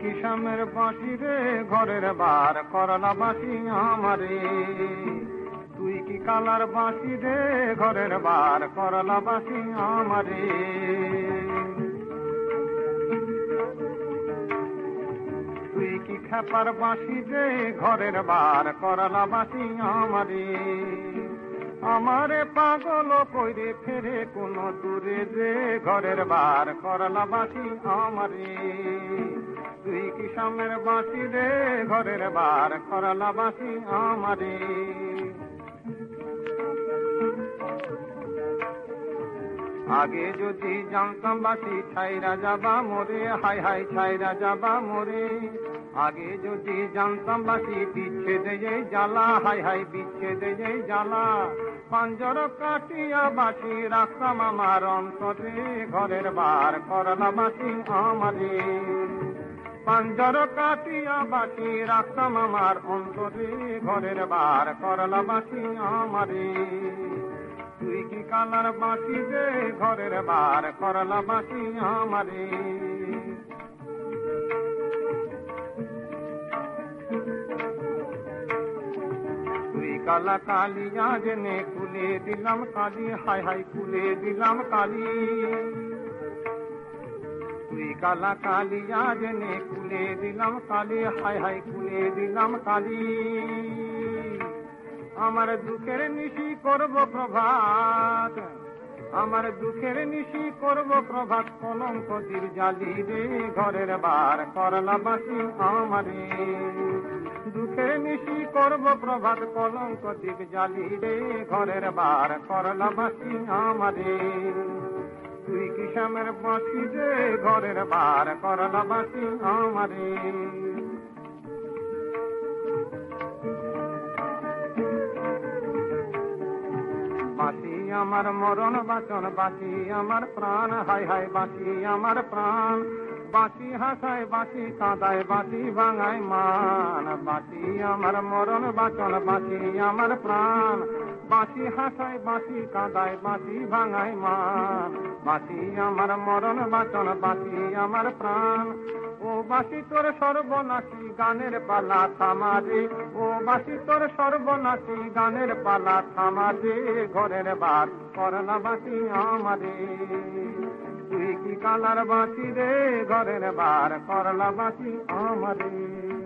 কিষামের বাঁশি রে ঘরের বার করলা বাঁশি আমারে, তুই কি কালার বাঁশি রে ঘরের বার করলা বাঁশি আমারে। তুই কি খেপার বাঁশি রে ঘরের বার করলা বাঁশি আমারে, আমারে পাগল কইরে ফেরে কোন দূরে রে ঘরের বার করলা বাঁশি আমারে। তুই কিষামের বাঁশি রে ঘরের বার করলা বাঁশি আমারে। আগে যদি জানতাম বাঁশি ছাইরা যাবা মোরে, হাই হাই ছাইরা যাবা মোরে। আগে যদি জানতাম বাঁশি বিচ্ছেদে এই জ্বালা, হাই হাই বিচ্ছেদে এই জ্বালা। পাঞ্জর কাটিয়া বাঁশি রাখতাম আমার অন্তরে ঘরের বার করলা বাঁশি আমারে। পাঞ্জর কাটিয়া বাঁশি রাখতাম আমার অন্তরে ঘরের বার করলা বাঁশি আমারে। তুই কি কালার বাঁশি রে ঘরের বার করলা বাঁশি আমারে। তুই কালা কালিয়া জেনে কুলে দিলাম কালি, হাই হাই কুলে দিলাম কালি। তুই কালা কালিয়া জেনে কুলে দিলাম কালি, হাই হাই কুলে দিলাম কালি। আমার দুঃখের নিশি করব প্রভাত, আমার দুঃখের নিশি করব প্রভাত, কলঙ্ক তীর জালি রে ঘরের বার করলা বাঁশি আমারে। দুঃখের নিশি করব প্রভাত, কলঙ্ক তীর জালি রে ঘরের বার করলা বাঁশি আমারে। তুই কিষামের বাঁশি রে ঘরের বার করলা বাঁশি আমারে। বাঁশি আমার মরণ বাঁচন, বাঁশি আমার প্রাণ, হাই হাই বাঁশি আমার প্রাণ। বাঁশি হাসায় বাঁশি কাঁদায় বাঁশি ভাঙায় মান, বাঁশি আমার মরণ বাঁচন, বাঁশি আমার প্রাণ। বাঁশি হাসায় বাঁশি কাঁদায় বাঁশি ভাঙায় মান, বাঁশি আমার মরণ বাঁচন, বাঁশি আমার প্রাণ। ও বাঁশি তোর সর্বনাশী গানের পালা থামারে, ও বাঁশি তোর সর্বনাশী গানের পালা থামারে ঘরের বার করলা বাঁশি আমারে। তুই কি কালার বাঁশি রে ঘরের বার করলা বাঁশি আমারে।